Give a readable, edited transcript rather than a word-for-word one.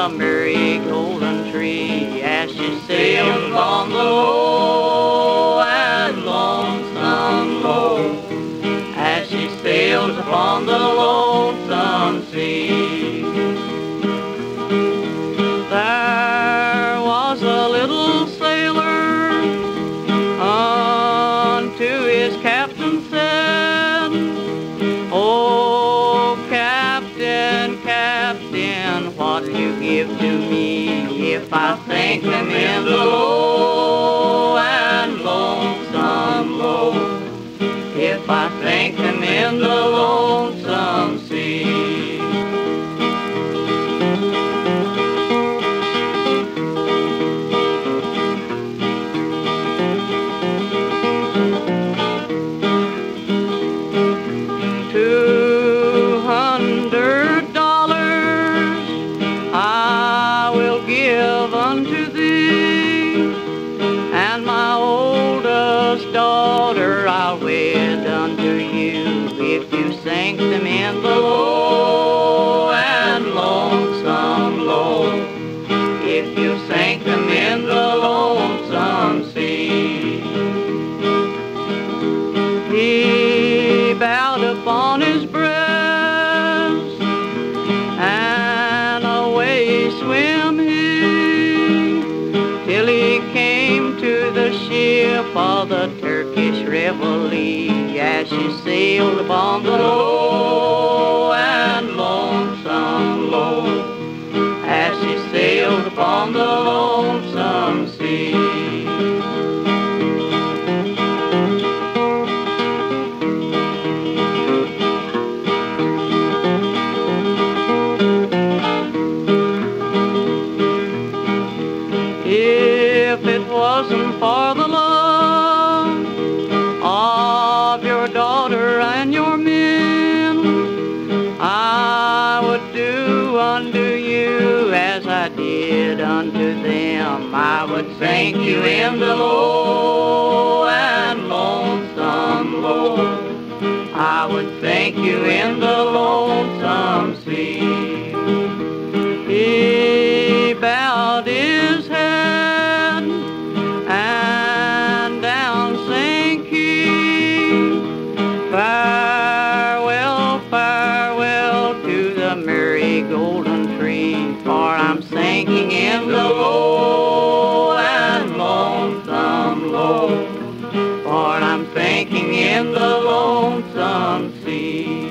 the merry golden tree as she sails on the low and lonesome low, as she sails upon the lonesome sea. There was a little sailor unto his captain said, "Oh, Captain, Captain, what'll you give to me if I sink him in the low and lonesome low, if I sink him in the lonesome sea?" $200 I will give unto thee, and my oldest daughter I'll wed unto you, if you sink them in the low and lonesome low, if you sink them in the lonesome sea. He bowed upon his breast, and away swam he, till he came to the ship of the Turkish Reveille, as she sailed upon the low and lonesome low, as she sailed upon the lonesome sea. If it wasn't for the love of your daughter and your men, I would do unto you as I did unto them. I would sink you in the low and lonesome low, I would sink you in the lonesome sea. He bowed his head, and down sank he. Farewell, farewell to the merry golden tree, for I'm sinking in the low and lonesome low, for I'm sinking in the lonesome sea.